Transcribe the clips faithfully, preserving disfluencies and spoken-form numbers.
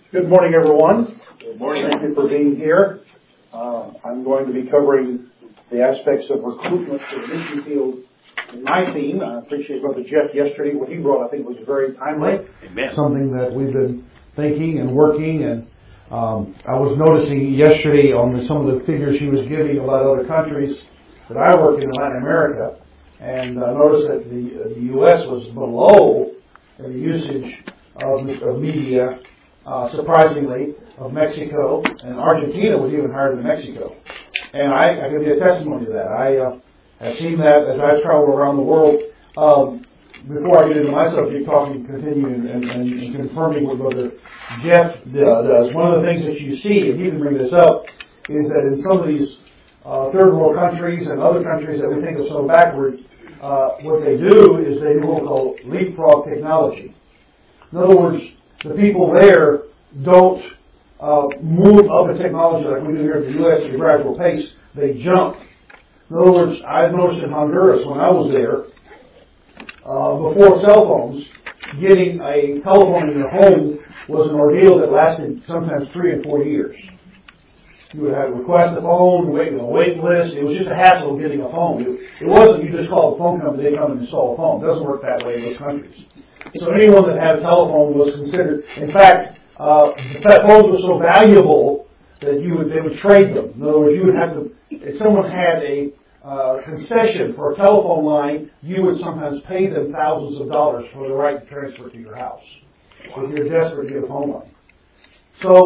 Good morning, everyone. Good morning. Thank you for being here. Uh, I'm going to be covering the aspects of recruitment for the mission field in my theme. I appreciate Brother Jeff yesterday. What he brought, I think, was very timely. Amen. Something that we've been thinking and working, and um, I was noticing yesterday on the, some of the figures he was giving about other countries that I work in Latin America, and I noticed that the, uh, the U S was below in the usage of, of media, uh, surprisingly, of Mexico, and Argentina was even higher than Mexico. And I, I can be a testimony to that. I uh, have seen that as I've traveled around the world. Um, before I get into my subject, talking, continuing, and, and, and confirming what Brother Jeff does, one of the things that you see, and he can bring this up, is that in some of these uh, third world countries and other countries that we think are so backward, uh, what they do is they do what we call leapfrog technology. In other words, the people there don't uh, move up a technology like we do here in the U S at a gradual pace. They jump. In other words, I've noticed in Honduras when I was there, uh, before cell phones, getting a telephone in your home was an ordeal that lasted sometimes three and four years. You would have to request a phone, wait on a wait list. It was just a hassle getting a phone. It, it wasn't you just call the phone company, they come and install a phone. It doesn't work that way in those countries. So anyone that had a telephone was considered, in fact, uh, the phones were so valuable that you would, they would trade them. In other words, you would have to, if someone had a uh, concession for a telephone line, you would sometimes pay them thousands of dollars for the right to transfer to your house if you're desperate to get a phone line. So,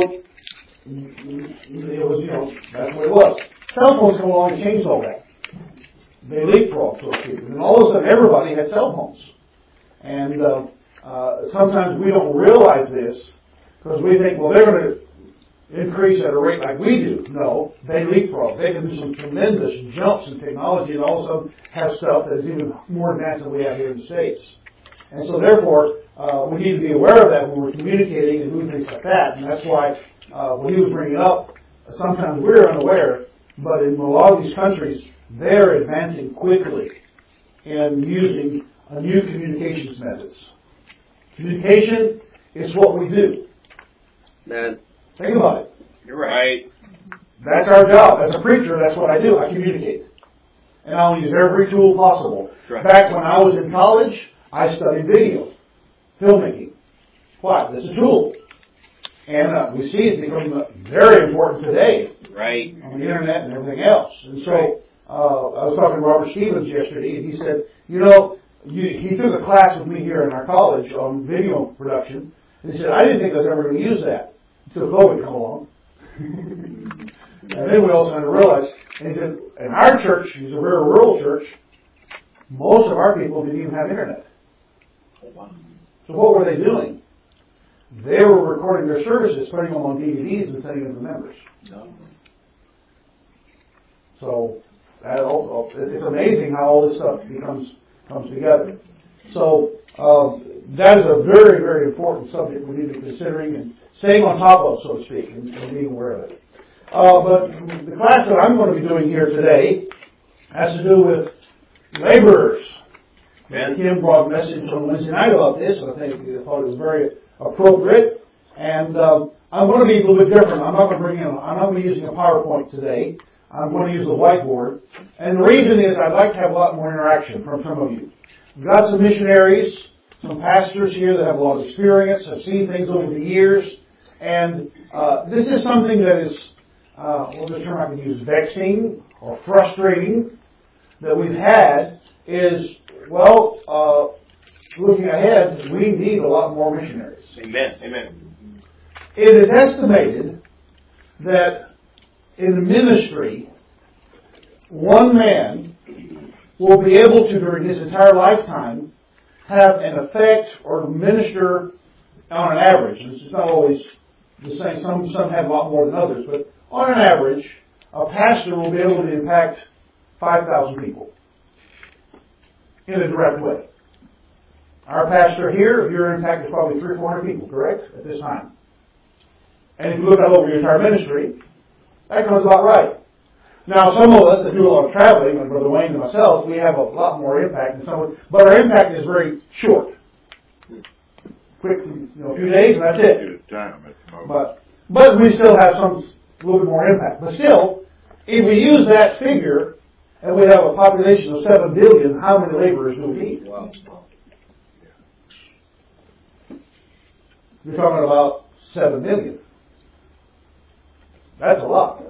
it was, you know, that's what it was. Cell phones come along and changed all that. They leapfrogged, so to speak. And all of a sudden, everybody had cell phones. And uh, uh, sometimes we don't realize this because we think, well, they're going to increase at a rate like we do. No, they leapfrog. They can do some tremendous jumps in technology and all of a sudden have stuff that is even more advanced than we have here in the States. And so, therefore, uh, we need to be aware of that when we're communicating and doing things like that. And that's why uh, when he was bringing up, sometimes we're unaware, but in a lot of these countries, they're advancing quickly in using a new communications methods. Communication is what we do. Man. Think about it. You're right. That's our job. As a preacher, that's what I do. I communicate. And I'll use every tool possible. Right. Back when I was in college, I studied video, filmmaking. Why? That's a tool. And uh, we see it's becoming very important today. Right. On the internet and everything else. And so, uh, I was talking to Robert Stevens yesterday, and he said, you know, you, he took a class with me here in our college on video production. And he said, I didn't think I was ever going to use that until COVID came along. And then we also had to realize, and he said, in our church, he's a very rural church, most of our people didn't even have internet. So what were they doing? They were recording their services, putting them on D V Ds and sending them to members. So that all, it's amazing how all this stuff becomes comes together. So um, that is a very, very important subject we need to be considering and staying on top of, so to speak, and, and being aware of it. Uh, but the class that I'm going to be doing here today has to do with laborers. And Kim brought a message on Wednesday night about this, and I think I thought it was very appropriate. And um, I'm going to be a little bit different. I'm not going to bring in. I'm not going to be using a PowerPoint today. I'm going to use the whiteboard. And the reason is I'd like to have a lot more interaction from some of you. We've got some missionaries, some pastors here that have a lot of experience, have seen things over the years. And uh, this is something that is, uh, what's the term I can use, vexing or frustrating that we've had is, well, uh, looking ahead, we need a lot more missionaries. Amen. Amen. It is estimated that in the ministry, one man will be able to, during his entire lifetime, have an effect or minister on an average. This is not always the same. Some, some have a lot more than others, but on an average, a pastor will be able to impact five thousand people in a direct way. Our pastor here, your impact is probably three or four hundred people, correct, at this time. And if you look out over your entire ministry, that comes about right. Now, some of us that do a lot of traveling, like Brother Wayne and myself, we have a lot more impact than some, but our impact is very short. Quick, you know, a few days and that's it. time at the moment. But, but we still have some, a little bit more impact. But still, if we use that figure, and we have a population of seven billion, how many laborers do we need? Wow. You're talking about seven million. That's a lot.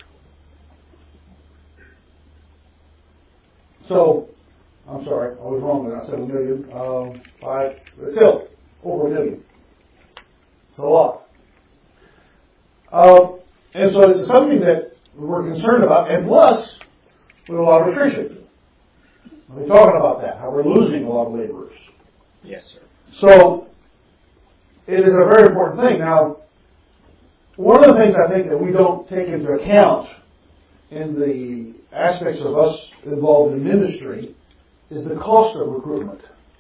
So, I'm sorry, I was wrong when I said a million. Um, five, but still, over a million. It's a lot. Um, and so it's something that we're concerned about, and plus, with a lot of attrition. We're talking about that, how we're losing a lot of laborers. Yes, sir. So, it is a very important thing. Now, one of the things I think that we don't take into account in the aspects of us involved in ministry is the cost of recruitment.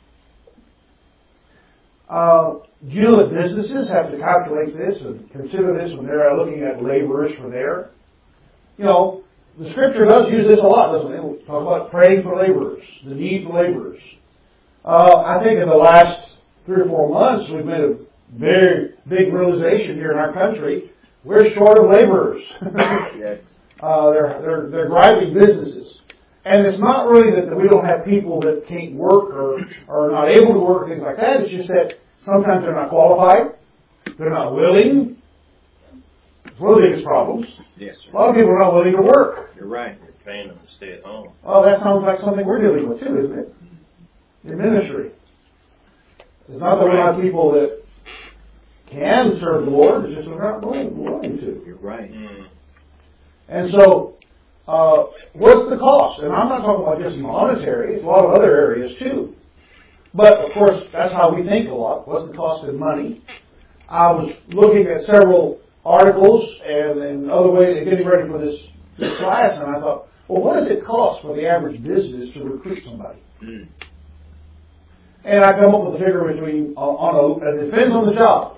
Uh, you know that businesses have to calculate this and consider this when they're looking at laborers for there. You know, the Scripture does use this a lot, doesn't it? We'll talk about praying for laborers, the need for laborers. Uh, I think in the last three or four months, we've made a very big realization here in our country. We're short of laborers. Yes. uh, they're, they're, they're driving businesses. And it's not really that we don't have people that can't work or are not able to work, things like that. It's just that sometimes they're not qualified. They're not willing. It's one of the biggest problems. Yes, sir. A lot of people are not willing to work. You're right. You're paying them to stay at home. Oh, that sounds like something we're dealing with too, isn't it? In ministry. It's not that we have people that can serve the Lord, it's just they're not willing, willing to. You're right. Mm. And so, uh, what's the cost? And I'm not talking about just monetary, it's a lot of other areas too. But, of course, that's how we think a lot. What's the cost in money? I was looking at several articles and, and other ways, getting ready for this, this class, and I thought, well, what does it cost for the average business to recruit somebody? Mm. And I come up with a figure between, on, on a, it depends on the job.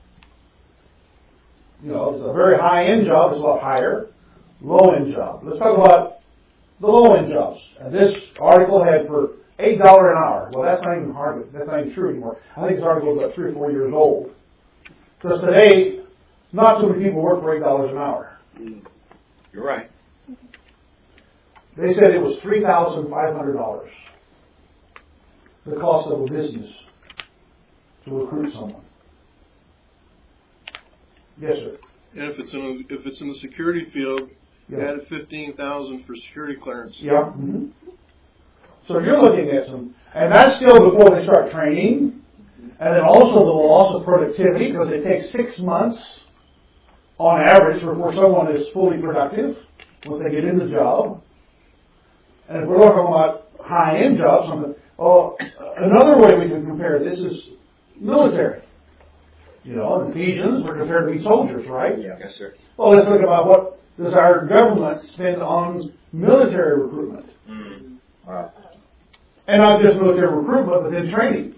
You know, it's a very high-end job, it's a lot higher. Low-end job. Let's talk about the low-end jobs. And this article had for eight dollars an hour. Well, that's not even hard. That's not even true anymore. I think this article is about three or four years old. Because today, not too many people work for eight dollars an hour. Mm. You're right. They said it was three thousand five hundred dollars. The cost of a business to recruit someone. Yes, sir. And if it's in a, if it's in the security field, Yeah. you added fifteen thousand for security clearance. Yeah. Mm-hmm. So you're looking at some, and that's still before they start training, and then also the loss of productivity because it takes six months on average before someone is fully productive once they get in the job. And if we're talking about high-end jobs, something. Oh, another way we can compare this is military. You know, in Ephesians, we're compared to be soldiers, right? Yeah. Yes, sir. Well, let's look about what does our government spend on military recruitment. Mm. Wow. And not just military recruitment, but then training.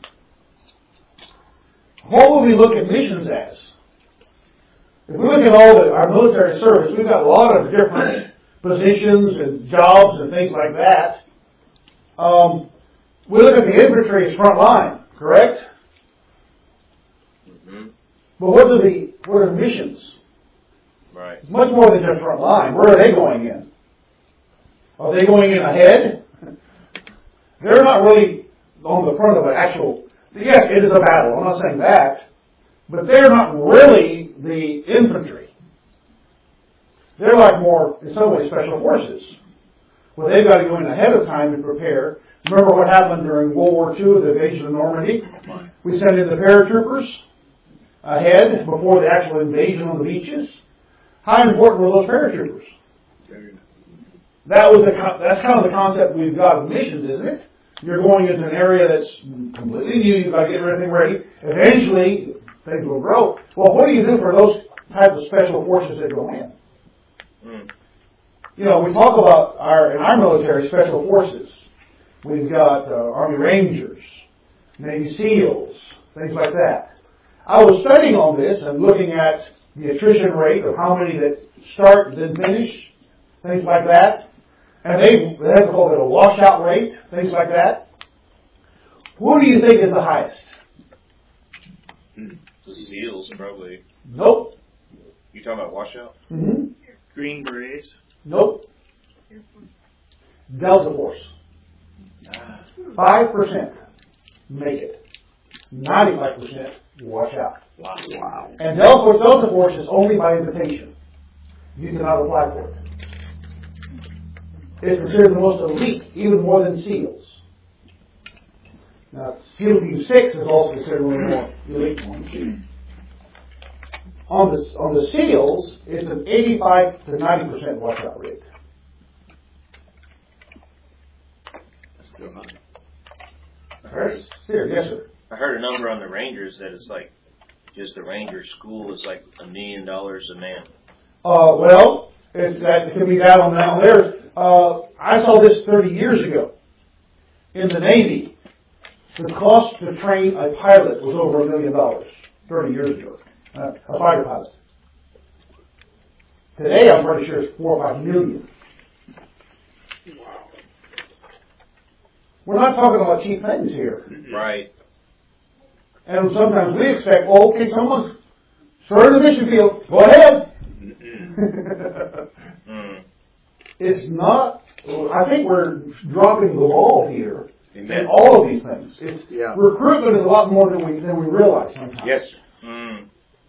What would we look at missions as? If we look at all the, our military service, we've got a lot of different positions and jobs and things like that. Um, we look at the infantry as front line, correct? Mm-hmm. But what are the what are the missions? Right. It's much more than just front line. Where are they going in? Are they going in ahead? They're not really on the front of an actual. Yes, it is a battle. I'm not saying that, but they're not really the infantry. They're like more, in some ways, special forces. Well, they've got to go in ahead of time and prepare. Remember what happened during World War Two, the invasion of Normandy? We sent in the paratroopers ahead before the actual invasion on the beaches. How important were those paratroopers? That was the that's kind of the concept we've got of missions, isn't it? You're going into an area that's completely new. You've got to get everything ready. Eventually, things will grow. Well, what do you do for those types of special forces that go in? Mm. You know, we talk about our in our military special forces. We've got uh, Army Rangers, Navy SEALs, things like that. I was studying on this and looking at the attrition rate of how many that start and then finish, things like that. And they, they have to call it a washout rate, things like that. Who do you think is the highest? The SEALs, probably. Nope. You talking about washout? Mm-hmm. Green Berets. Nope. Delta Force. Five percent make it. Ninety-five percent wash out. Wow. Wow. And Delta, Delta Force is only by invitation. You cannot apply for it. It's considered the most elite, even more than SEALs. Now, SEAL Team six is also considered one of the more elite ones. On the, on the SEALs, it's an eighty-five to ninety percent washout rate. That's still high. Very serious, yes, sir. I heard a number on the Rangers that it's like, just the Ranger school is like a million dollars a man. Uh, well, it's that, it can be that on down there. Uh, I saw this thirty years ago. In the Navy, the cost to train a pilot was over a million dollars thirty years ago. Uh, a fighter pilot. Today, I'm pretty sure it's four or five million. Wow. We're not talking about cheap things here. Right. And sometimes we expect, oh, okay, someone's starting the mission field. Go ahead. Mm. It's not, I think we're dropping the ball here Amen. in all of these things. It's, Yeah. Recruitment is a lot more than we, than we realize sometimes. Yes. Mm.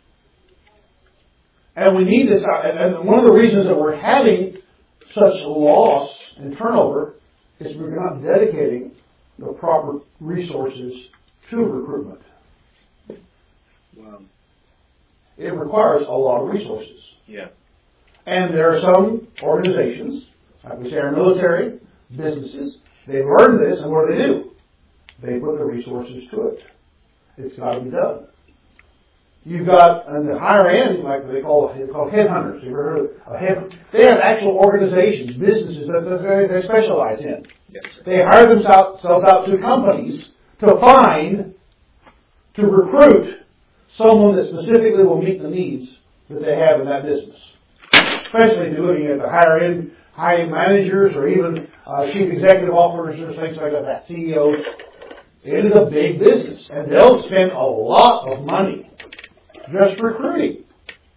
And we need this, and one of the reasons that we're having such loss and turnover is we're not dedicating the proper resources to recruitment. Wow. It requires a lot of resources. Yeah. And there are some organizations, like we say our military, businesses, they've learned this, and what do they do? They put the resources to it. It's got to be done. You've got, on the higher end, like they call it, called headhunters. You've ever heard of head? They have actual organizations, businesses that they, they specialize in. Yes, sir. They hire themselves out to companies to find, to recruit someone that specifically will meet the needs that they have in that business. Especially if you're looking at the higher end, high end managers or even uh, chief executive officers, things like that, C E Os. It is a big business, and they'll spend a lot of money just recruiting.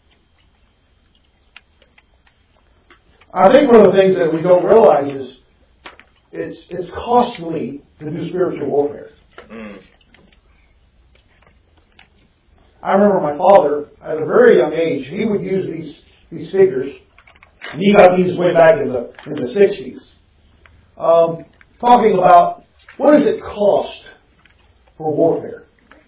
I think one of the things that we don't realize is it's it's costly to do spiritual warfare. Mm. I remember my father, at a very young age, he would use these these figures, and he got these way back in the in the sixties, um, talking about what does it cost for warfare.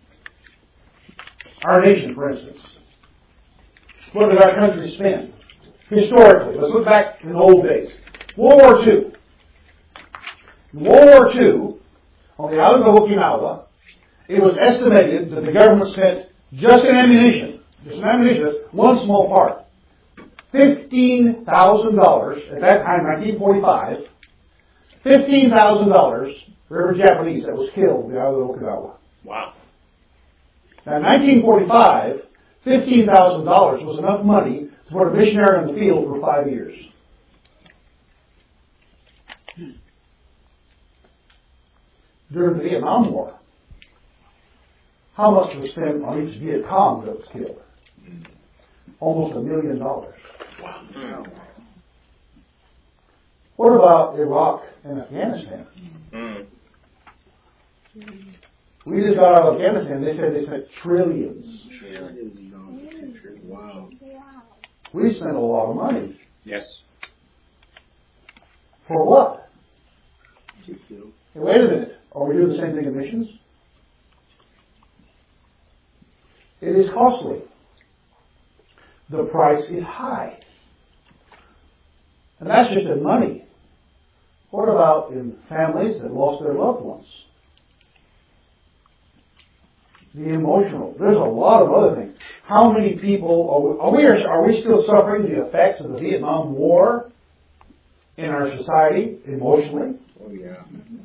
Our nation, for instance. What did our country spend? Historically, let's look back in the old days. World War Two. In World War Two, on the island of Okinawa, it was estimated that the government spent just in ammunition, just in ammunition, one small part, fifteen thousand dollars, at that time, nineteen forty-five, fifteen thousand dollars for every Japanese that was killed on the island of Okinawa. Wow. Now, in nineteen forty-five, fifteen thousand dollars was enough money to put a missionary on the field for five years. During the Vietnam War, how much was spent on each Viet Cong that was killed? Almost a million dollars. Wow. Mm. What about Iraq and Afghanistan? Mm. We just got out of Afghanistan. They said they spent trillions. Yeah. Wow. We spent a lot of money. Yes. For what? Hey, wait a minute. Are we doing the same thing in missions? It is costly. The price is high. And that's just in money. What about in families that lost their loved ones? The emotional. There's a lot of other things. How many people are we, are we, are we still suffering the effects of the Vietnam War in our society emotionally? Oh, yeah.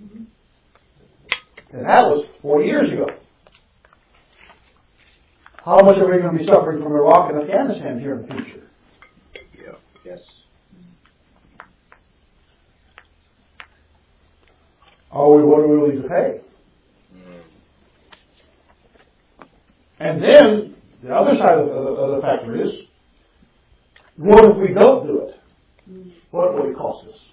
And that was forty years ago. How much are we going to be suffering from Iraq and Afghanistan here in the future? Yeah. Yes. Are we, what are we willing to pay? Mm. And then The other side of the, of the factor is, what if we don't do it? What will it cost us?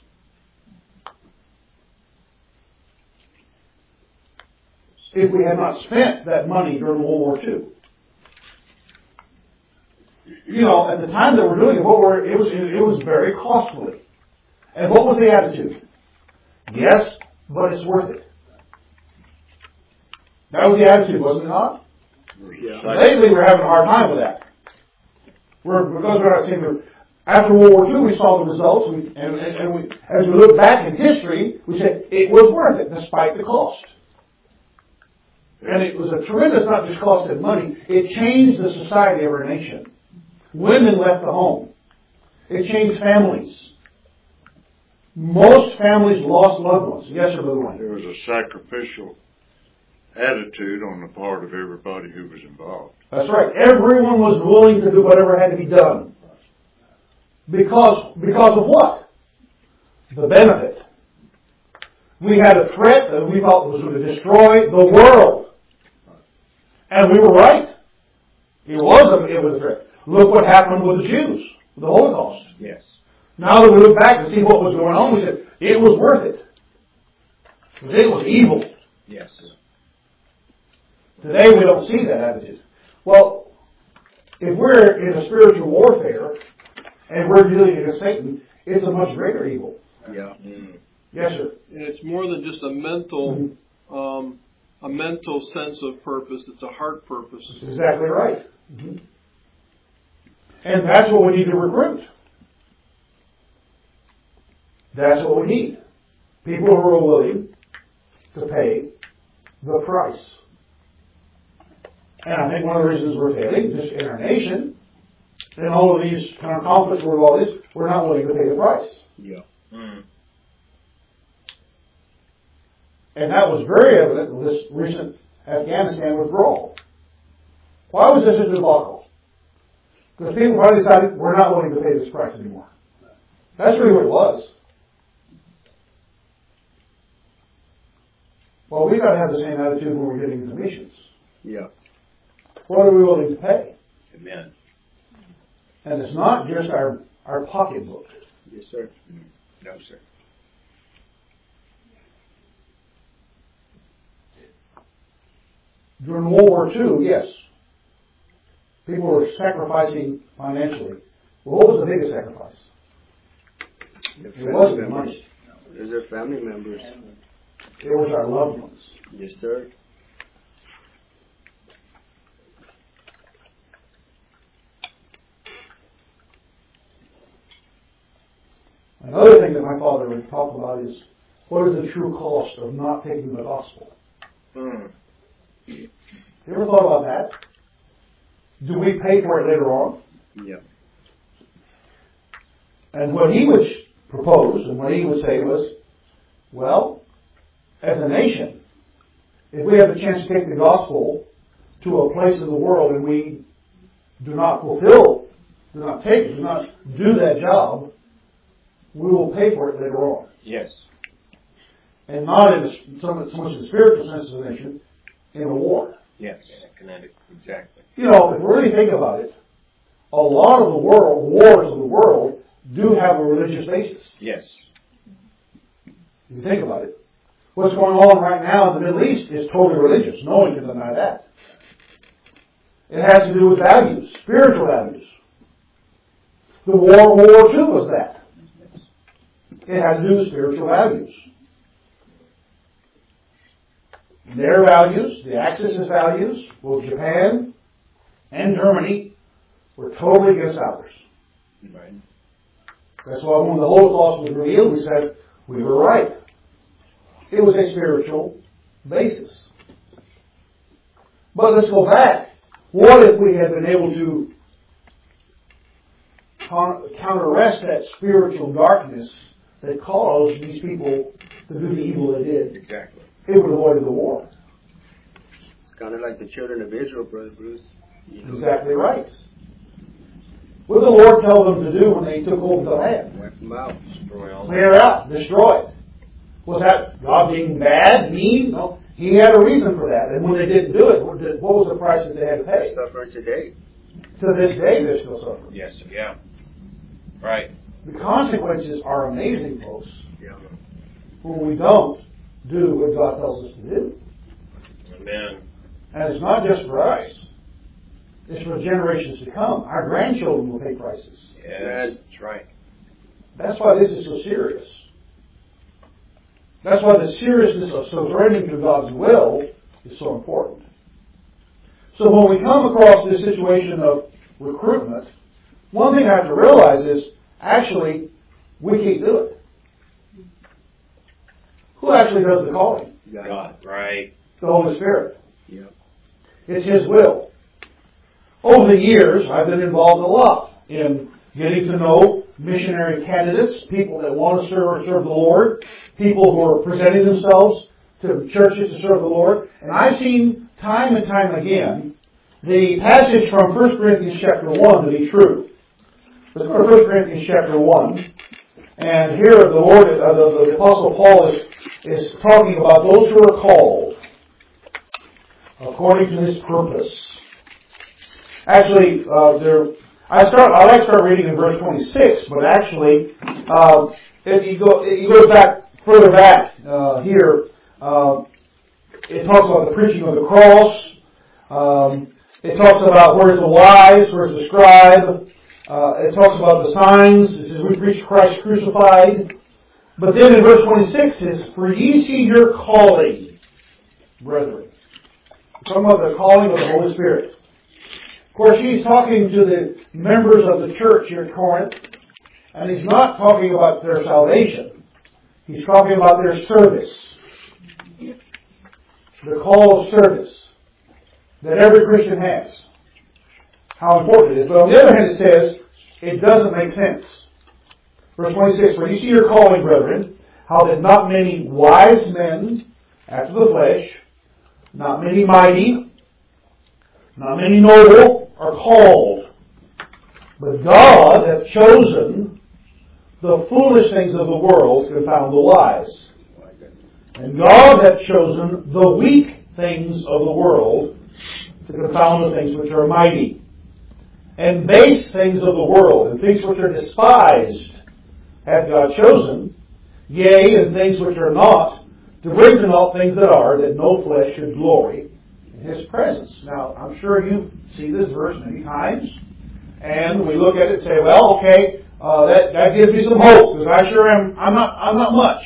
If we had not spent that money during World War Two. You know, at the time that we're doing it, what were, it was it was very costly. And what was the attitude? Yes, but it's worth it. That was the attitude, wasn't it not? Yeah. Lately, we're having a hard time with that. We're because we're not seeing the. After World War Two, we saw the results, we, and, and, and we, as we look back in history, we said it was worth it despite the cost. And it was a tremendous, not just cost in money, it changed the society of our nation. Women left the home. It changed families. Most families lost loved ones. Yes, sir, Brother Wayne? There was a sacrificial attitude on the part of everybody who was involved. That's right. Everyone was willing to do whatever had to be done. Because, because of what? The benefit. We had a threat that we thought was going to destroy the world. And we were right. It was a, it was a threat. Look what happened with the Jews, the Holocaust. Yes. Now that we look back and see what was going on, we said, it was worth it. But it was evil. Yes. Today we don't see that attitude. Well, if we're in a spiritual warfare and we're dealing against Satan, it's a much greater evil. Yeah. Mm. Yes, sir. And it's more than just a mental, um, a mental sense of purpose. It's a heart purpose. That's exactly right. Mm-hmm. And that's what we need to recruit. That's what we need. People who are willing to pay the price. And I think one of the reasons we're failing, just in our nation, in all of these kind of conflicts with all this, we're not willing to pay the price. Yeah. Mm. And that was very evident in this recent Afghanistan withdrawal. Why was this a debacle? Because people finally decided we're not willing to pay this price anymore. That's really what it was. Well, we've got to have the same attitude when we're getting into missions. Yeah. What are we willing to pay? Amen. And it's not just our, our pocketbook. Yes, sir. No, sir. During World War Two, yes, people were sacrificing financially. Well, what was the biggest sacrifice? Their It family wasn't the members. money. It was their family members. It was our loved ones. Yes, sir. Another thing that my father would talk about is what is the true cost of not taking the gospel? Mm. You ever thought about that? Do we pay for it later on? Yeah. And what he would propose and what he would say was, well, as a nation, if we have the chance to take the gospel to a place in the world and we do not fulfill, do not take it, do not do that job, we will pay for it later on. Yes. And not in a, so much so much in the spiritual sense of the nation, in a war. Yes. Kinetic. Exactly. You know, if we really think about it, a lot of the world, wars of the world, do have a religious basis. Yes. If you think about it. What's going on right now in the Middle East is totally religious. No one can deny that. It has to do with values, spiritual values. The war, World War Two was that. It had to do with spiritual values. Their values, the Axis' values, both Japan and Germany, were totally against ours. Right. That's why when the Holocaust was revealed, we said we were right. It was a spiritual basis. But let's go back. What if we had been able to counteract that spiritual darkness that caused these people to do the evil they did? Exactly. It would have avoided the war. It's kind of like the children of Israel, Brother Bruce. You know, Exactly right. What did the Lord tell them to do when they took over the land? wipe them out. Destroy all. Clear it out, destroy it. Was that God being bad, mean? No. He He had a reason for that. And when they didn't do it, what did- what was the price that they had to pay? Suffer today. To this day, they're still suffering. Yes, sir. Yeah. Right. The consequences are amazing, folks, Yeah. when we don't do what God tells us to do. Amen. And it's not just for us. It's for generations to come. Our grandchildren will pay prices. Yes, that's right. That's why this is so serious. That's why the seriousness of surrendering to God's will is so important. So when we come across this situation of recruitment, one thing I have to realize is, actually, we can't do it. Who actually does the calling? God. Right. The Holy Spirit. Yeah. It's His will. Over the years, I've been involved a lot in getting to know missionary candidates, people that want to serve, serve the Lord, people who are presenting themselves to churches to serve the Lord. And I've seen time and time again the passage from First Corinthians chapter one to be true. Let's go to First Corinthians chapter one. And here the Lord, uh, the, the Apostle Paul is, is talking about those who are called according to His purpose. Actually, uh, there. I start. I like to start reading in verse twenty-six, but actually, uh, if you go, it goes back further back uh, here. Uh, it talks about the preaching of the cross. Um, it talks about where's the wise, where's the scribe. Uh, it talks about the signs. It says we preach Christ crucified. But then in verse twenty-six it says, "For ye see your calling, brethren." We're talking about the calling of the Holy Spirit. Of course, he's talking to the members of the church here at Corinth, and he's not talking about their salvation. He's talking about their service. The call of service that every Christian has. How important it is. But on the other hand, it says, it doesn't make sense. Verse twenty-six, "For you see your calling, brethren, how that not many wise men after the flesh, not many mighty, not many noble, are called. But God hath chosen the foolish things of the world to confound the wise. And God hath chosen the weak things of the world to confound the things which are mighty. And base things of the world, and things which are despised, hath God chosen, yea, and things which are not, to bring to naught things that are, that no flesh should glory in His presence." Now, I'm sure you see this verse many times, and we look at it and say, "Well, okay, uh, that that gives me some hope, because I sure am. I'm not. I'm not much,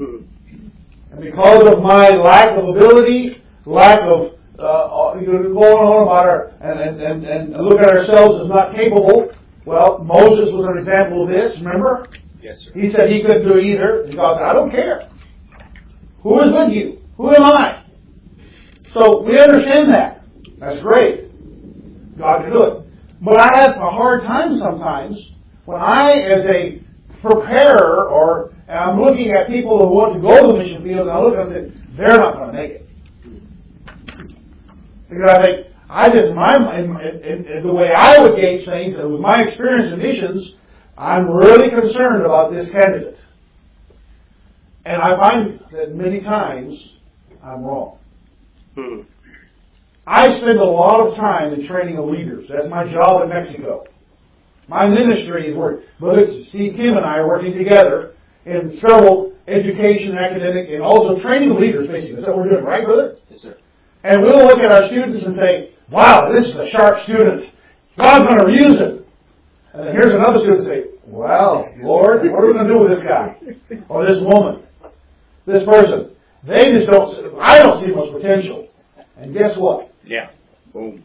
and because of my lack of ability, lack of uh, you know, going on about our and and, and and look at ourselves as not capable." Well, Moses was an example of this. Remember? Yes, sir. He said he couldn't do it either. And God said, "I don't care. Who is with you? Who am I?" So we understand that. That's great. God can do it. But I have a hard time sometimes when I, as a preparer, or I'm looking at people who want to go to the mission field, and I look and I say, they're not going to make it. Because I think, I just, my, in, in, in the way I would gauge things, and with my experience in missions, I'm really concerned about this candidate. And I find that many times I'm wrong. Hmm. I spend a lot of time in training of leaders. That's my job in Mexico. My ministry is working. Brother Steve Kim and I are working together in several education, academic, and also training of leaders, basically. That's what we're doing, right, brother? Yes, sir. And we'll look at our students and say, "Wow, this is a sharp student. God's going to use him." And then here's another student say, "Well, Lord, what are we going to do with this guy? Or this woman? This person?" They just don't, I don't see much potential. And guess what? Yeah. Boom.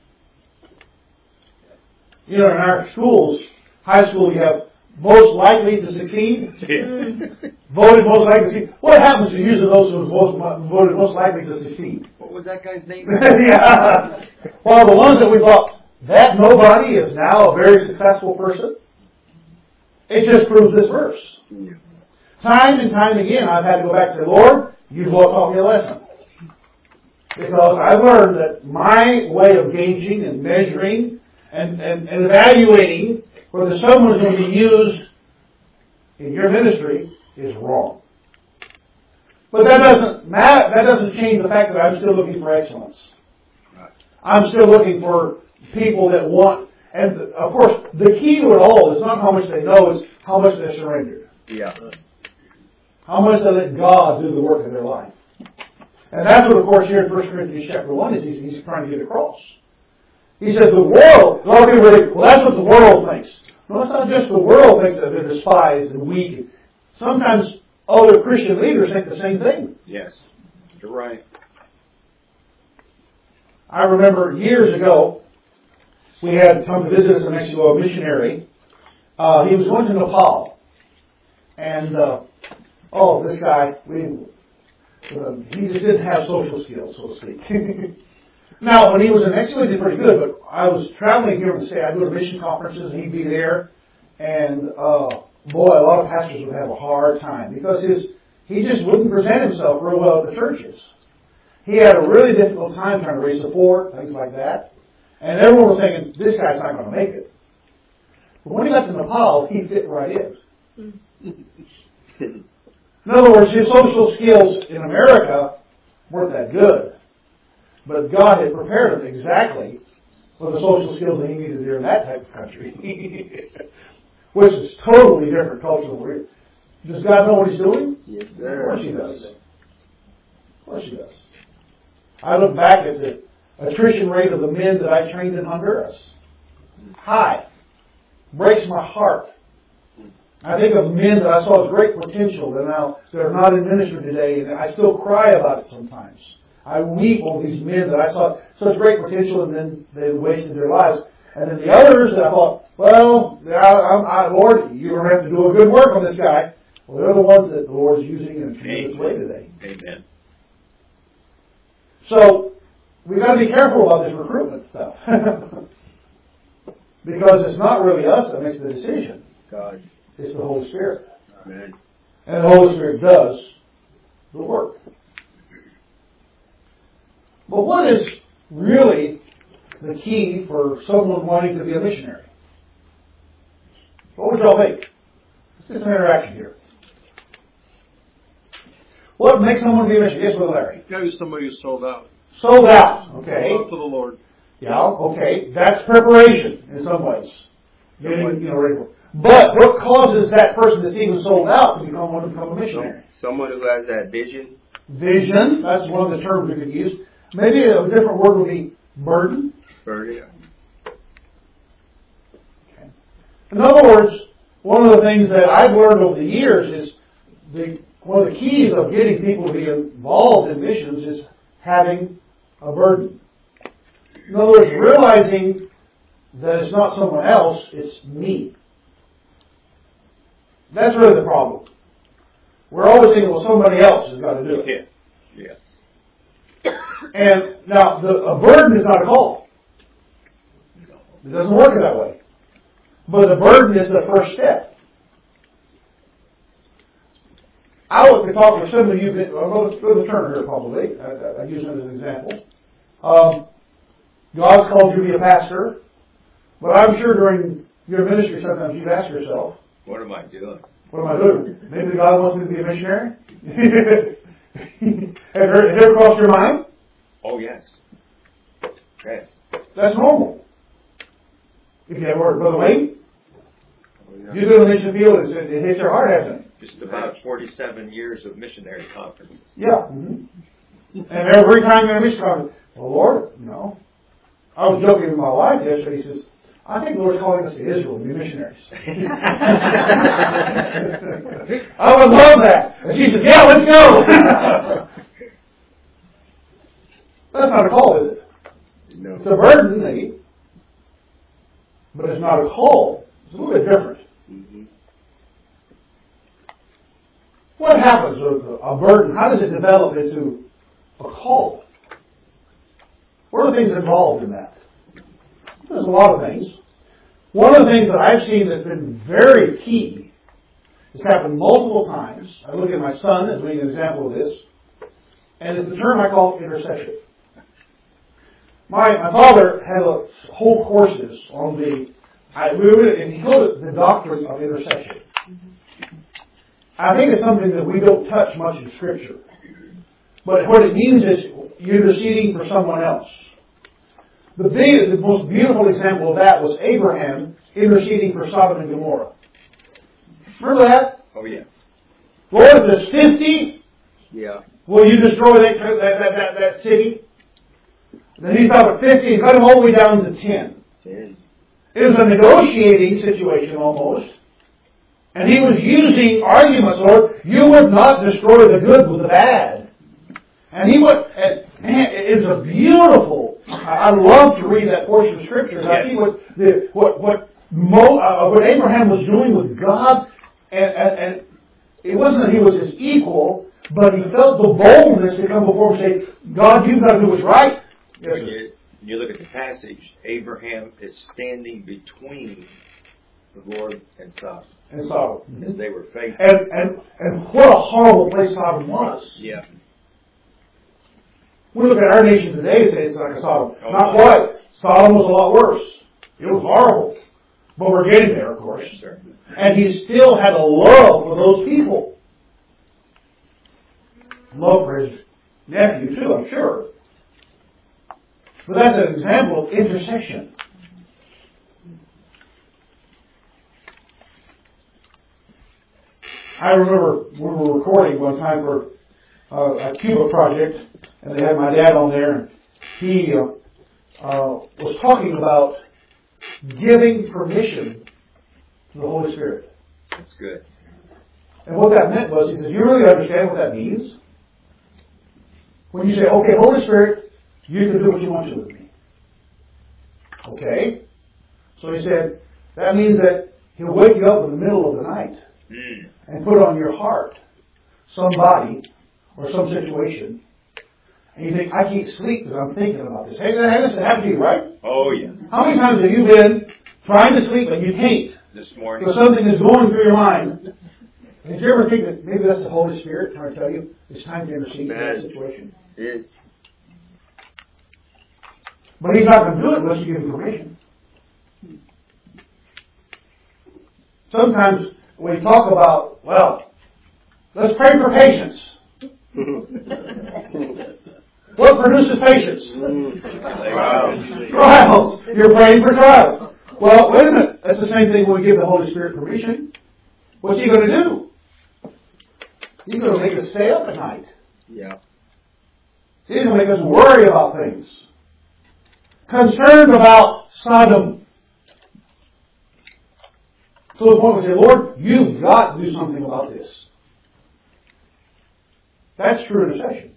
You know, in our schools, high school, you have most likely to succeed. Yeah. Voted most likely to succeed. What happens to usually those who most, voted most likely to succeed? What was that guy's name? Yeah. Well, the ones that we thought, that nobody is now a very successful person. It just proves this verse. Yeah. Time and time again, I've had to go back and say, "Lord, you've taught me a lesson." Because I've learned that my way of gauging and measuring and, and, and evaluating whether someone is going to be used in your ministry is wrong. But that doesn't matter, that doesn't change the fact that I'm still looking for excellence. I'm still looking for people that want, and of course, the key to it all is not how much they know, it's how much they're surrendered. Yeah. How much they let God do the work in their life. And that's what, of course, here in First Corinthians chapter one is he's, he's trying to get across. He says the world, a lot of people think, well, that's what the world thinks. No, it's not just the world thinks that they're despised and weak. Sometimes other Christian leaders think the same thing. Yes. You're right. I remember years ago, we had come to visit us in Mexico, a missionary. Uh, he was going to Nepal. And, uh, oh, this guy, we, uh, he just didn't have social skills, so to speak. Now, when he was in Mexico, he did pretty good, but I was traveling here in the state. I'd go to mission conferences, and he'd be there. And, uh, boy, a lot of pastors would have a hard time because his he just wouldn't present himself real well at the churches. He had a really difficult time trying to raise support, things like that. And everyone was thinking, this guy's not going to make it. But when he got to Nepal, he fit right in. In other words, his social skills in America weren't that good. But God had prepared him exactly for the social skills that he needed there in that type of country. Which is totally different culturally. Does God know what he's doing? Yes, Of sir. course he does. Of course he does. I look back at the attrition rate of the men that I trained in Honduras. High. Breaks my heart. I think of men that I saw with great potential that now that are not in ministry today, and I still cry about it sometimes. I weep over these men that I saw such great potential, and then they wasted their lives. And then the others that I thought, well, I, I, I, Lord, you're going to have to do a good work on this guy. Well, they're the ones that the Lord is using in a tremendous way today. Amen. So we've got to be careful about this recruitment stuff. Because it's not really us that makes the decision. God. It's the Holy Spirit. Amen. And the Holy Spirit does the work. But what is really the key for someone wanting to be a missionary? What would y'all think? Let's get some interaction here. What makes someone be a missionary? Yes, Brother Larry. Got to be somebody who's sold out. Sold out. Okay. Sold out to the Lord. Yeah, okay. That's preparation in some ways. Getting, you know, ready for. But what causes that person that's even sold out to become one to become a missionary? Someone who has that vision. Vision. That's one of the terms we could use. Maybe a different word would be burden. Burden. Okay. In other words, one of the things that I've learned over the years is the one of the keys of getting people to be involved in missions is having a burden. In other words, realizing that it's not someone else, it's me. That's really the problem. We're always thinking, well, somebody else has got to do it. Yeah. And now, the, a burden is not a call. It doesn't work that way. But the burden is the first step. I would talk to some of you, I'll go to the Turner here probably. I, I use him as an example. Um, God's called you to be a pastor, but I'm sure during your ministry sometimes you've asked yourself, What am I doing? what am I doing? Maybe God wants me to be a missionary? Have it ever crossed your mind? Oh, yes. Okay. That's normal. If you have heard Brother Wayne, Oh, yeah. you do a mission field, it's, it hits your heart, hasn't it? Just about forty-seven years of missionary conference. Yeah. Mm-hmm. And every time you're in a mission conference, well, Lord, you know. I was joking with my wife yesterday. He says, I think the Lord's calling us to Israel to be missionaries. I would love that. And she says, yeah, let's go. That's not a call, is it? No. It's a burden, maybe. But it's not a call. It's a little bit different. Mm-hmm. What happens with a burden? How does it develop into a call? What are the things involved in that? There's a lot of things. One of the things that I've seen that's been very key, it's happened multiple times. I look at my son as being an example of this, and it's the term I call intercession. My my father had a whole courses on the, I, we were, and he called it the doctrine of intercession. I think it's something that we don't touch much in Scripture. But what it means is you're interceding for someone else. The big, the most beautiful example of that was Abraham interceding for Sodom and Gomorrah. Remember that? Oh, yeah. Lord, if there's fifty, Yeah. will you destroy that, that, that, that, that city? Then he stopped at fifty and cut him all the way down to ten. Ten. It was a negotiating situation almost. And he was using arguments, Lord, you would not destroy the good with the bad. And he would, and man, it is a beautiful, I, I love to read that portion of Scripture. I see what, the, what, what, Mo, uh, what Abraham was doing with God, and, and, and it wasn't that he was his equal, but he felt the boldness to come before him and say, God, you've got to do what's right. Yes, When sir. you, when you look at the passage, Abraham is standing between the Lord and Sodom And Sodom. as they were facing. And, and, and what a horrible place Sodom was. Yeah. We look at our nation today and say it's like a Sodom. Oh, Not my. quite. Sodom was a lot worse. It was horrible. But we're getting there, of course. Sure. And he still had a love for those people. Love for his nephew, too, I'm sure. But that's an example of intercession. I remember we were recording one time for uh, a Cuba project, and they had my dad on there, and he uh, uh, was talking about giving permission to the Holy Spirit. That's good. And what that meant was, he said, you really understand what that means? When you say, okay, Holy Spirit, you can do what you want to with me. Okay? So he said, that means that he'll wake you up in the middle of the night Mm. and put on your heart somebody or some situation. And you think, I can't sleep because I'm thinking about this. Hey, this has happened to you, right? Oh, yeah. How many times have you been trying to sleep and you can't? This morning. Because something is going through your mind. Did you ever think that maybe that's the Holy Spirit trying to tell you it's time to intercede in that situation? Yes. But He's not going to do it unless you give Him permission. Sometimes we talk about, well, let's pray for patience. What produces patience? Wow. Trials. You're praying for trials. Well, wait a minute. That's the same thing when we give the Holy Spirit permission. What's He going to do? He's going to make us stay up at night. Yeah. He's going to make us worry about things. Concerned about Sodom. To the point where we say, Lord, you've got to do something about this. That's true intercession.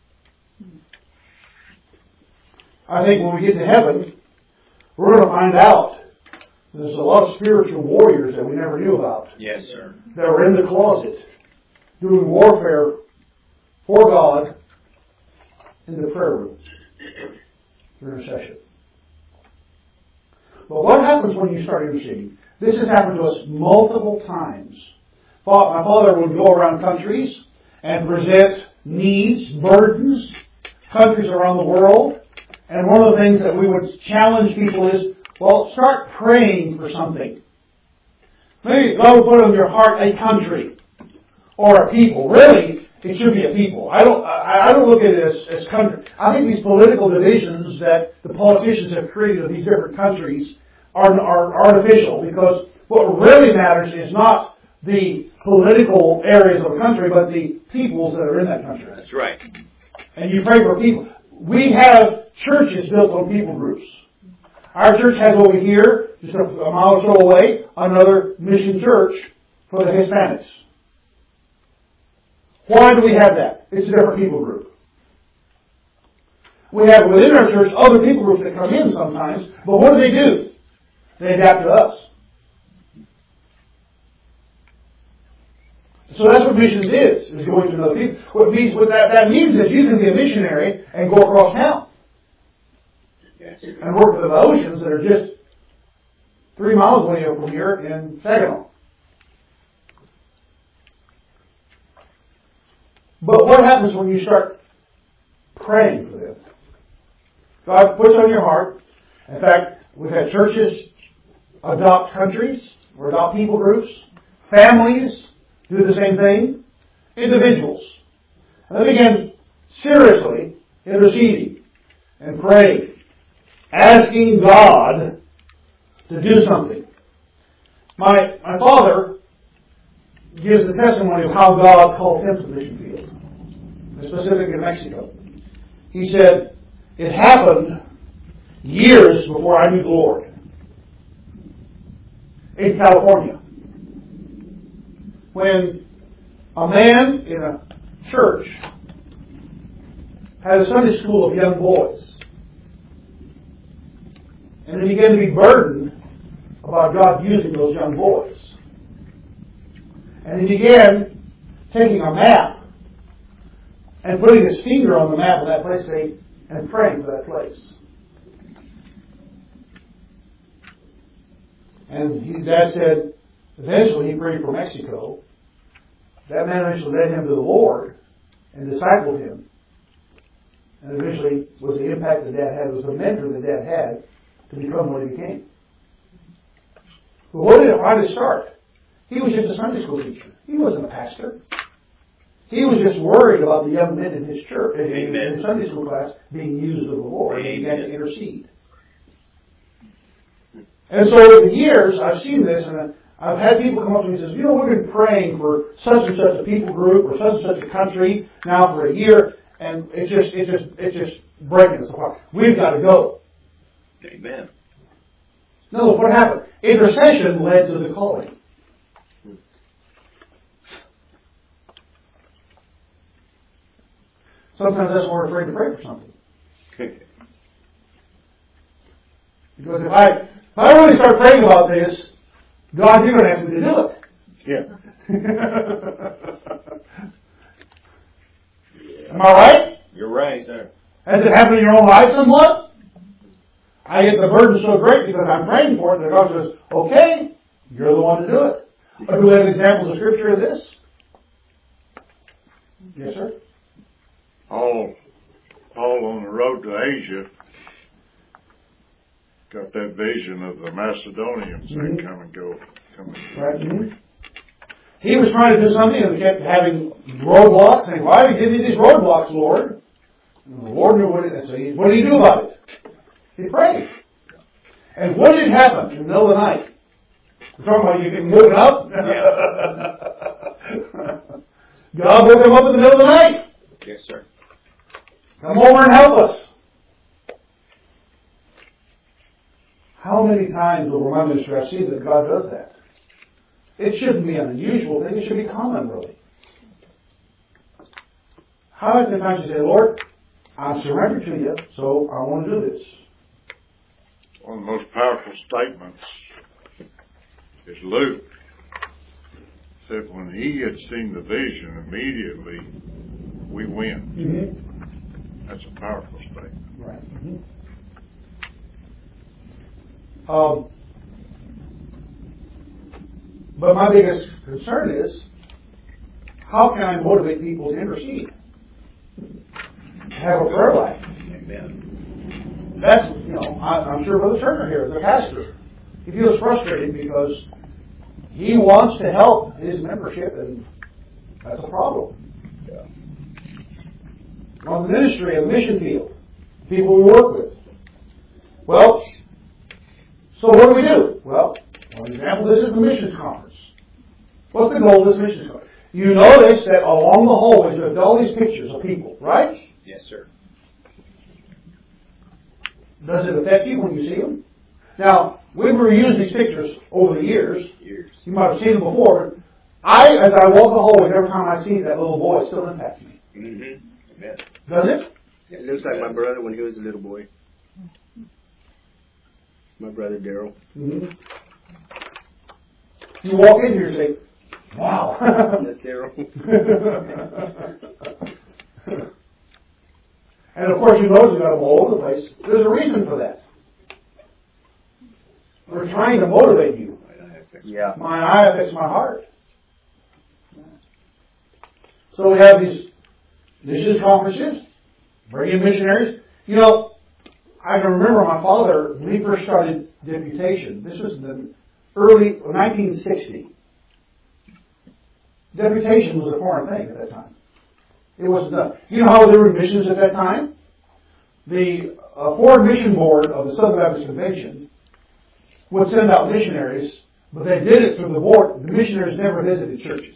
I think when we get to heaven, we're going to find out there's a lot of spiritual warriors that we never knew about. Yes, sir. That were in the closet doing warfare for God in the prayer room through intercession. But what happens when you start interceding? This has happened to us multiple times. My father would go around countries and present needs, burdens, countries around the world. And one of the things that we would challenge people is, well, start praying for something. Maybe God will put on your heart a country or a people. Really, it should be a people. I don't. I don't look at it as, as country. I think these political divisions that the politicians have created of these different countries are, are artificial, because what really matters is not the political areas of a country, but the peoples that are in that country. That's right. And you pray for people. We have churches built on people groups. Our church has over here, just a, a mile or so away, another mission church for the Hispanics. Why do we have that? It's a different people group. We have within our church other people groups that come in sometimes, but what do they do? They adapt to us. So that's what missions is, is going to another people. What, means, what that, that means is you can be a missionary and go across town. Yes. And work with the oceans that are just three miles away from here in Saginaw. But what happens when you start praying for them? God puts on your heart. In fact, we've had churches adopt countries or adopt people groups. Families do the same thing. Individuals. And they begin seriously interceding and praying, asking God to do something. My my father gives the testimony of how God called him to the mission field, specifically in Mexico. He said, it happened years before I knew the Lord. In California. When a man in a church had a Sunday school of young boys. And he began to be burdened about God using those young boys. And he began taking a map and putting his finger on the map of that place and praying for that place. And he, Dad said, eventually he prayed for Mexico. That man eventually led him to the Lord and discipled him. And eventually was the impact that Dad had, was the mentor that Dad had to become what he became. But what did it, why did it start? He was just a Sunday school teacher. He wasn't a pastor. He was just worried about the young men in his church, in, in his Sunday school class, being used of the Lord. And he began to intercede. And so over the years, I've seen this, and I've had people come up to me and say, you know, we've been praying for such and such a people group or such and such a country now for a year, and it's just, it's just, it's just breaking us apart. We've got to go. Amen. No, what happened? Intercession led to the calling. Sometimes that's why we're afraid to pray for something. Because if I, if I really start praying about this, God, you're going to ask me to do it. Yeah. Am I right? You're right, sir. Has it happened in your own life somewhat? I get the burden so great because I'm praying for it, and God says, okay, you're the one to do it. Do we have examples of Scripture of this? Yes, sir. Paul, Paul on the road to Asia got that vision of the Macedonians. Mm-hmm. They come and go, come and go. Right. Mm-hmm. He was trying to do something and kept having roadblocks, saying, why did you give me these roadblocks, Lord? And the Lord knew what it is. So he, what did he do about it? He prayed. And what did happen in the middle of the night? We're talking about you getting woken up? God woke him up in the middle of the night. Yes, sir. Come over and help us. How many times over my ministry I've seen that God does that? It shouldn't be an unusual thing. It should be common, really. How many times you say, Lord, I'm surrendered to you, so I want to do this. One of the most powerful statements is Luke said when he had seen the vision, immediately we win. Mm-hmm. That's a powerful statement. Right. Mm-hmm. Um, but my biggest concern is, how can I motivate people to intercede? Have a prayer life. Amen. That's, you know, I, I'm sure Brother Turner here, the pastor, he feels frustrated because he wants to help his membership, and that's a problem. Yeah. On the ministry, on the mission field, people we work with. Well, so what do we do? Well, for example, this is the missions conference. What's the goal of this missions conference? You notice that along the hallways you have all these pictures of people, right? Yes, sir. Does it affect you when you see them? Now, we've reused these pictures over the years. Years. You might have seen them before. I, as I walk the hallway, every time I see that little boy, it still impacts me. Mm-hmm. Amen. Does it? It looks like my brother when he was a little boy. My brother Daryl. Mm-hmm. You walk in here and say, wow. That's Daryl. And of course, you notice we've got them all over the place. There's a reason for that. We're trying to motivate you. Yeah. My eye affects my heart. So we have these missions conferences, bring in missionaries. You know, I can remember my father, when he first started deputation, this was in the early nineteen sixty. Deputation was a foreign thing at that time. It wasn't done. You know how there were missions at that time? The uh, Foreign Mission Board of the Southern Baptist Convention would send out missionaries, but they did it through the board. The missionaries never visited churches.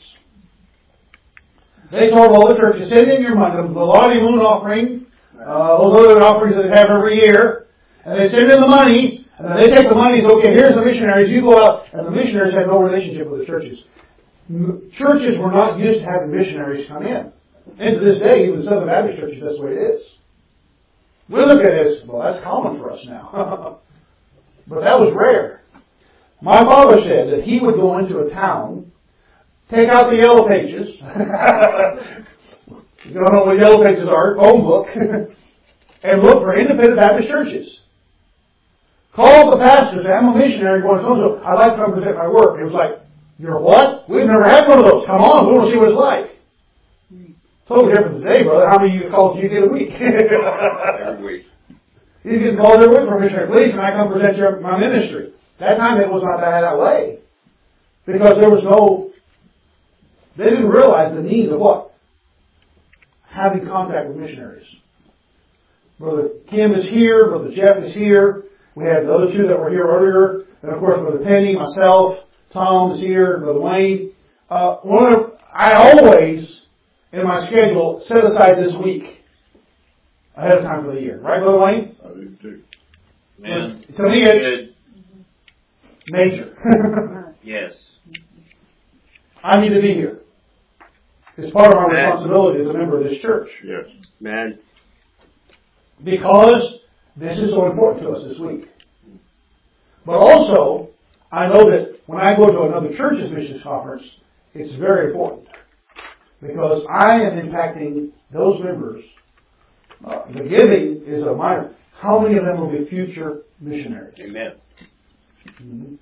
They told all the churches, send in your money, the Lottie Moon offering, uh, those other offerings that they have every year, and they send in the money, and then they take the money and say, okay, here's the missionaries, you go out, and the missionaries had no relationship with the churches. M- churches were not used to having missionaries come in. And to this day, even Southern Baptist churches, that's the way it is. We look at it as, well, that's common for us now. But that was rare. My father said that he would go into a town, take out the yellow pages, you don't know what yellow pages are, phone book, and look for independent Baptist churches. Call the pastor and say, I'm a missionary going so-and-so, I'd like to come present my work. It was like, you're what? We've never had one of those. Come on, we want to see what it's like. Totally different today, brother. How many of you calls do you get a week? Every week. You get called every week for a missionary. Please, can I come present your, my ministry? That time it was not that, that way. Because there was no, they didn't realize the need of what? Having contact with missionaries. Brother Kim is here. Brother Jeff is here. We had the other two that were here earlier. And of course, Brother Penny, myself, Tom is here, Brother Wayne. Uh, one of, I always, in my schedule, set aside this week ahead of time for the year. Right, Brother Wayne? I do too. Man, To me, it's good. major. Yes. I need to be here. It's part of my Man. responsibility as a member of this church. Yes. Man, Because this is so important to us this week. But also, I know that when I go to another church's missions conference, it's very important. Because I am impacting those members. Uh, the giving is a minor. How many of them will be future missionaries? Amen. Mhm.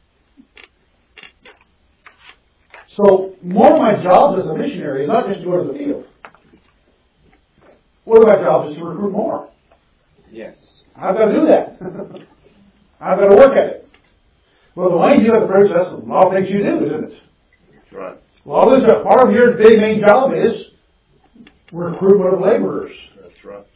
So, more of my job as a missionary is not just to go to the field. One of my jobs is to recruit more. Yes. I've got to do that. I've got to work at it. Well, the way you have the privilege, that's a lot of things you do, isn't it? That's right. Well, this, part of your big main job is recruitment of laborers. That's right.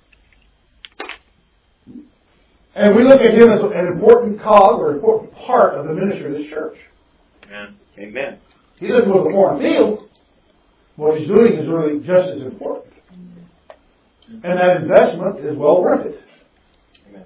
And we look at him as an important cog or important part of the ministry of this church. Amen. Amen. He doesn't go to the foreign field. What he's doing is really just as important. And that investment is well worth it. Amen.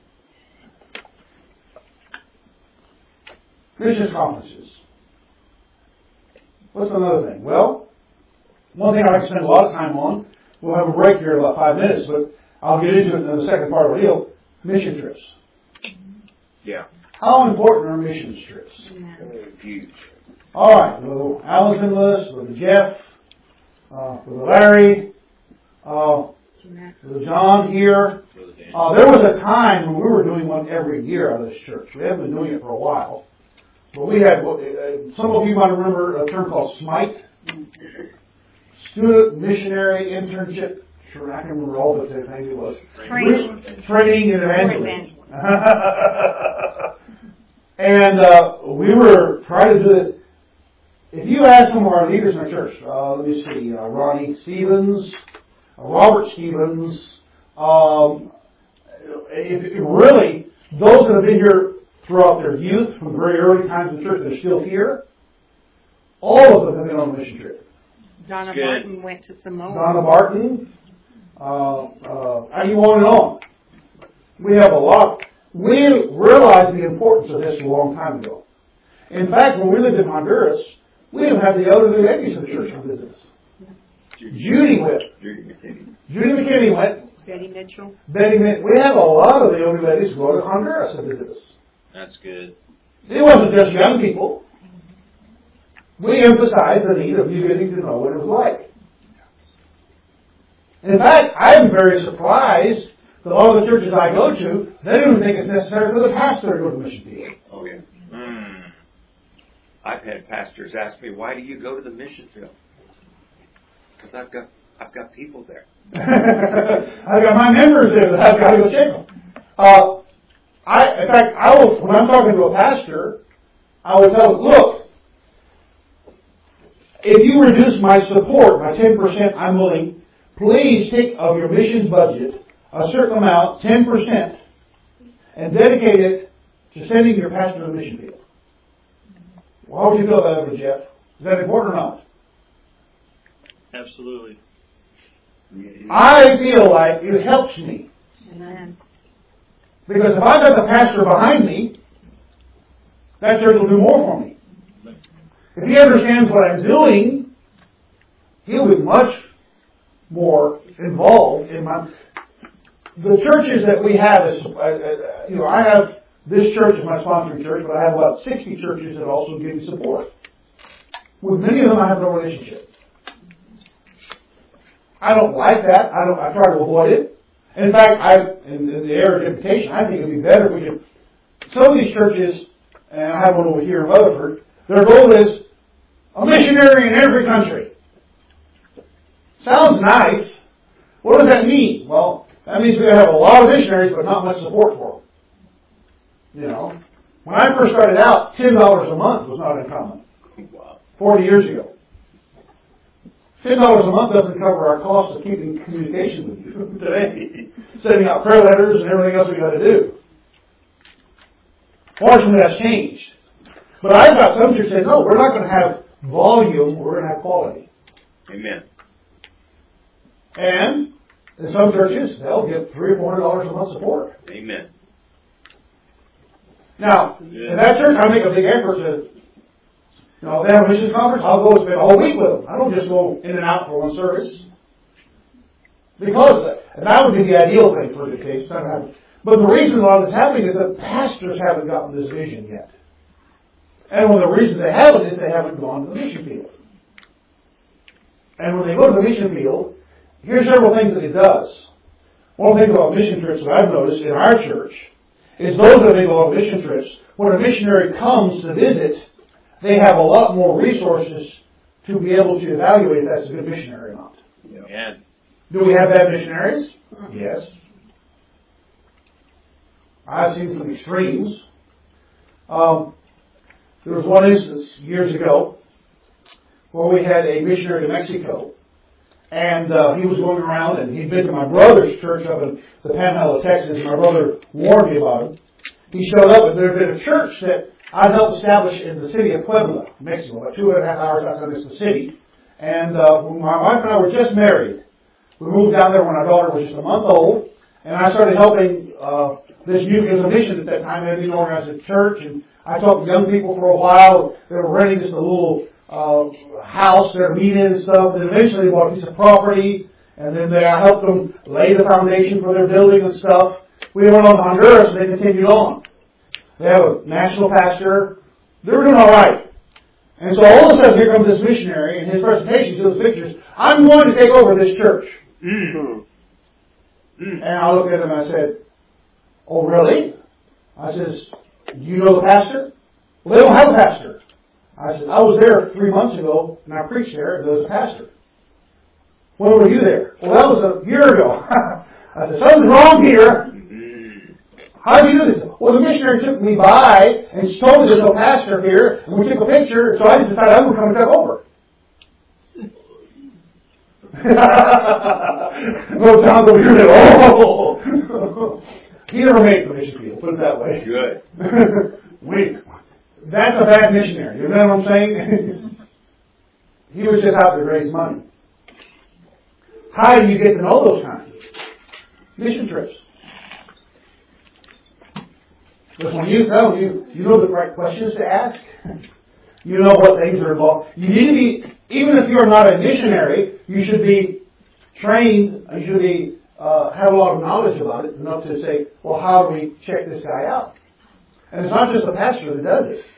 Christian conferences. What's another thing? Well, one thing I like to spend a lot of time on, we'll have a break here in about five minutes, but I'll get into it in the second part of the deal, mission trips. Yeah. How important are mission trips? Huge. All right, well, Alan's been with us, with Jeff, uh, with Larry, uh, with John here. Uh, there was a time when we were doing one every year out of this church. We haven't been doing it for a while. But we had, uh, some of you might remember a term called SMITE. Student Missionary Internship. Sure, I can remember all the things it was. Training. Training and evangelism. And uh, we were trying to do it. If you ask some of our leaders in our church, uh, let me see, uh, Ronnie Stevens, uh, Robert Stevens, um, if, if really, those that have been here throughout their youth, from the very early times of the church, they're still here, all of them have been on a mission trip. Donna Good. Martin went to Samoa. Donna Barton, uh, uh, and you on and on. We have a lot. We realized the importance of this a long time ago. In fact, when we lived in Honduras, we didn't have the elderly ladies of the church come visit us. Judy went. Judy McKinney. Judy McKinney went. Betty Mitchell. Betty Mitchell. We had a lot of the elderly ladies go to Honduras to visit us. That's good. It wasn't just young people. We emphasized the need of you getting to know what it was like. In fact, I'm very surprised that all the churches I go to, they don't even think it's necessary for the pastor to go to the mission field. Oh, yeah. Mm. I've had pastors ask me, why do you go to the mission field? Because I've got, I've got people there. I've got my members there that I've got to go check them. Uh, I, in fact, I will, when I'm talking to a pastor, I will tell them, look, if you reduce my support by ten percent, I'm willing please take of your missions budget a certain amount, ten percent, and dedicate it to sending your pastor to the mission field. Well, how would you feel about that, Jeff? Is that important or not? Absolutely. I feel like it helps me. Amen. Because if I've got the pastor behind me, that church will do more for me. If he understands what I'm doing, he'll be much more involved in my... The churches that we have, is, uh, uh, you know, I have this church as my sponsoring church, but I have about sixty churches that also give me support. With many of them, I have no relationship. I don't like that. I don't. I try to avoid it. In fact, I, in, in the area of invitation, I think it would be better if we could. Some of these churches, and I have one over here in Rutherford, their goal is a missionary in every country. Sounds nice. What does that mean? Well, that means we're going to have a lot of missionaries, but not much support for them. You know, when I first started out, ten dollars a month was not uncommon. Wow. Forty years ago. Ten dollars a month doesn't cover our cost of keeping communication with you today. Sending out prayer letters and everything else we got to do. Fortunately, that's changed. But I've got some churches say, no, we're not going to have volume, we're going to have quality. Amen. And in some churches, they'll get three or four hundred dollars a month support. Amen. Now, Yeah. in that church, I make a big effort to, you know, if they have a missions conference, I'll go spend a whole week with them. I don't just go in and out for one service. Because that, and that would be the ideal thing for the case. It's not happening. But the reason why this is happening is that pastors haven't gotten this vision yet. And one of the reasons they haven't is they haven't gone to the mission field. And when they go to the mission field, here's several things that it does. One of the things about mission trips that I've noticed in our church is those that go on mission trips, when a missionary comes to visit, they have a lot more resources to be able to evaluate if that's a good missionary or not. Yeah. Do we have bad missionaries? Yes. I've seen some extremes. Um, there was one instance years ago where we had a missionary to Mexico, and uh, he was going around, and he'd been to my brother's church up in the Panhandle of Texas. My brother warned me about him. He showed up, and there had been a church that I helped establish in the city of Puebla, Mexico, about two and a half hours outside Mexico City. And uh, my wife and I were just married. We moved down there when our daughter was just a month old, and I started helping uh, this youth. It was a mission at that time. They had been organized a church, and I talked to young people for a while. They were renting just a little uh, house there to meet in and stuff. And eventually they bought a piece of property, and then they, I helped them lay the foundation for their building and stuff. We went on to Honduras, and they continued on. They have a national pastor. They were doing all right. And so all of a sudden, here comes this missionary, and his presentation shows pictures. I'm going to take over this church. Mm. And I looked at him and I said, oh, really? I says, do you know the pastor? Well, they don't have a pastor. I said, I was there three months ago, and I preached there, and there was a pastor. When were you there? Well, that was a year ago. I said, something's wrong here. How do you do this? Well, the missionary took me by and she told me there's no pastor here, and we took a picture, so I just decided I'm going to come and take over. No, John's over here and oh! He never made the mission field, put it that way. Good. we, that's a bad missionary, you know what I'm saying? He was just out to raise money. How do you get to know those kinds? Mission trips. Because when you know, you, you know the right questions to ask. You know what things are involved. You need to be, even if you're not a missionary, you should be trained, you should be, uh, have a lot of knowledge about it, enough to say, well, how do we check this guy out? And it's not just the pastor that does it.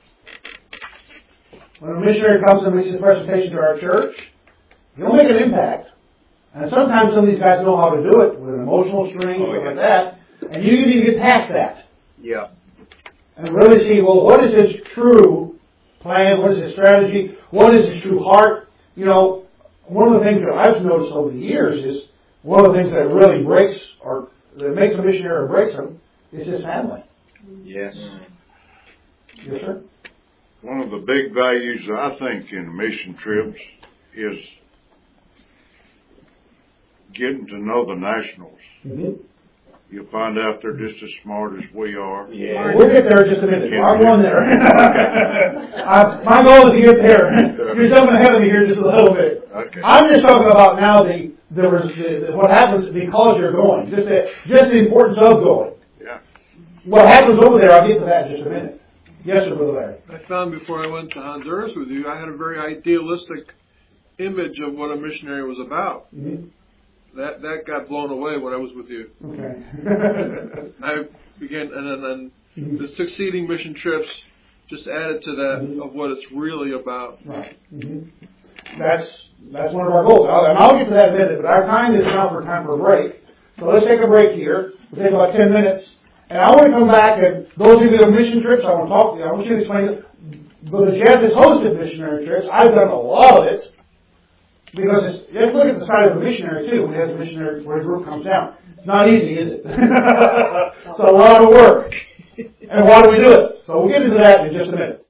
When a missionary comes and makes his presentation to our church, he'll make an impact. And sometimes some of these guys know how to do it with an emotional string, Oh, stuff yeah. like that. And you need to get past that. Yeah. And really see, well, what is his true plan? What is his strategy? What is his true heart? You know, one of the things that I've noticed over the years is one of the things that really breaks or that makes a missionary or breaks him is his family. Yes. Yes, sir? One of the big values I think in mission trips is getting to know the nationals. Mhm. You'll find out they're just as smart as we are. Yeah. We'll get there in just a minute. I'm one there. I, my goal is to get there. You're jumping ahead of me here just a little bit. Okay. I'm just talking about now the, the, the, the what happens because you're going. Just the, just the importance of going. Yeah. What happens over there, I'll get to that in just a minute. Yes, sir, Brother Larry. I found before I went to Honduras with you, I had a very idealistic image of what a missionary was about. Mm-hmm. That that got blown away when I was with you. Okay. I began, and then and Mhm. the succeeding mission trips just added to that Mhm. of what it's really about. Right. Mm-hmm. That's that's one of our goals. I'll, and I'll get to that in a minute, but our time is now for time for a break. So let's take a break here. We'll take about ten minutes. And I want to come back, and those of you that have mission trips, I want to talk to you. I want you to explain, but Jeff has hosted missionary trips. I've done a lot of it. Because it's, you have to look at the side of the missionary too, when he has a missionary, where his group comes down. It's not easy, is it? It's a lot of work. And why do we do it? So we'll get into that in just a minute.